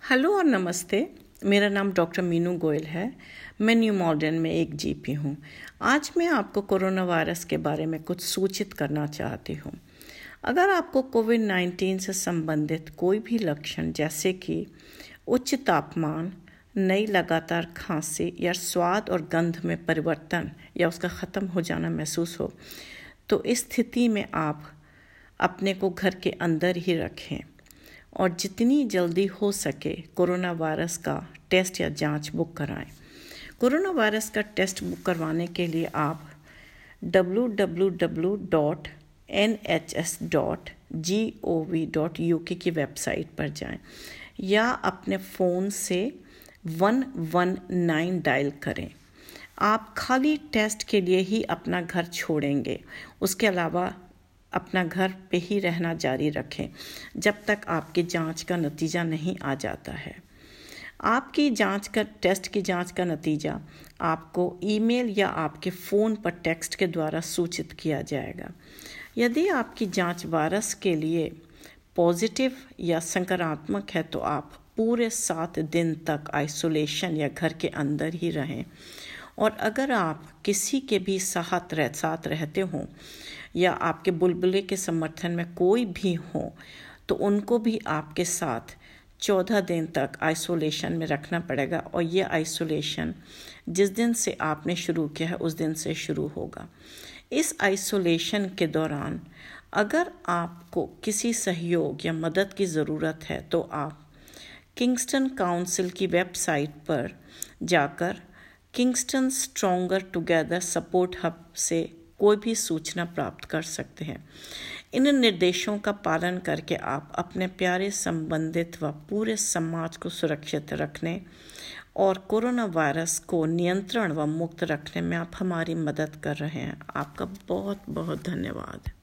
Hello और नमस्ते। मेरा नाम डॉक्टर मीनू गोयल है। मैं न्यू मॉडर्न में एक जीपी हूँ। आज मैं आपको कोरोना वायरस के बारे में कुछ सूचित करना चाहती हूँ। अगर आपको कोविड-19 से संबंधित कोई भी लक्षण जैसे कि उच्च तापमान, नई लगातार खांसी या स्वाद और गंध में परिवर्तन या उसका ख़त्म हो जाना महसूस हो, तो इस स्थिति में आप अपने को घर के अंदर ही रखें और जितनी जल्दी हो सके कोरोना वायरस का टेस्ट या जांच बुक कराएं। कोरोना वायरस का टेस्ट बुक करवाने के लिए आप www.nhs.gov.uk की वेबसाइट पर जाएं या अपने फ़ोन से 119 डायल करें। आप खाली टेस्ट के लिए ही अपना घर छोड़ेंगे, उसके अलावा अपना घर पे ही रहना जारी रखें जब तक आपकी जांच का नतीजा नहीं आ जाता है। आपकी टेस्ट की जांच का नतीजा आपको ईमेल या आपके फ़ोन पर टेक्स्ट के द्वारा सूचित किया जाएगा। यदि आपकी जांच वायरस के लिए पॉजिटिव या सकारात्मक है तो आप पूरे 7 दिन तक आइसोलेशन या घर के अंदर ही रहें। और अगर आप किसी के भी साथ रहते हों या आपके बुलबुले के समर्थन में कोई भी हो तो उनको भी आपके साथ 14 दिन तक आइसोलेशन में रखना पड़ेगा। और ये आइसोलेशन जिस दिन से आपने शुरू किया है उस दिन से शुरू होगा। इस आइसोलेशन के दौरान अगर आपको किसी सहयोग या मदद की ज़रूरत है तो आप किंगस्टन काउंसिल की वेबसाइट पर जाकर Kingston stronger together support hub से कोई भी सूचना प्राप्त कर सकते हैं। इन निर्देशों का पालन करके आप अपने प्यारे संबंधित व पूरे समाज को सुरक्षित रखने और कोरोना वायरस को नियंत्रण व मुक्त रखने में आप हमारी मदद कर रहे हैं। आपका बहुत बहुत धन्यवाद।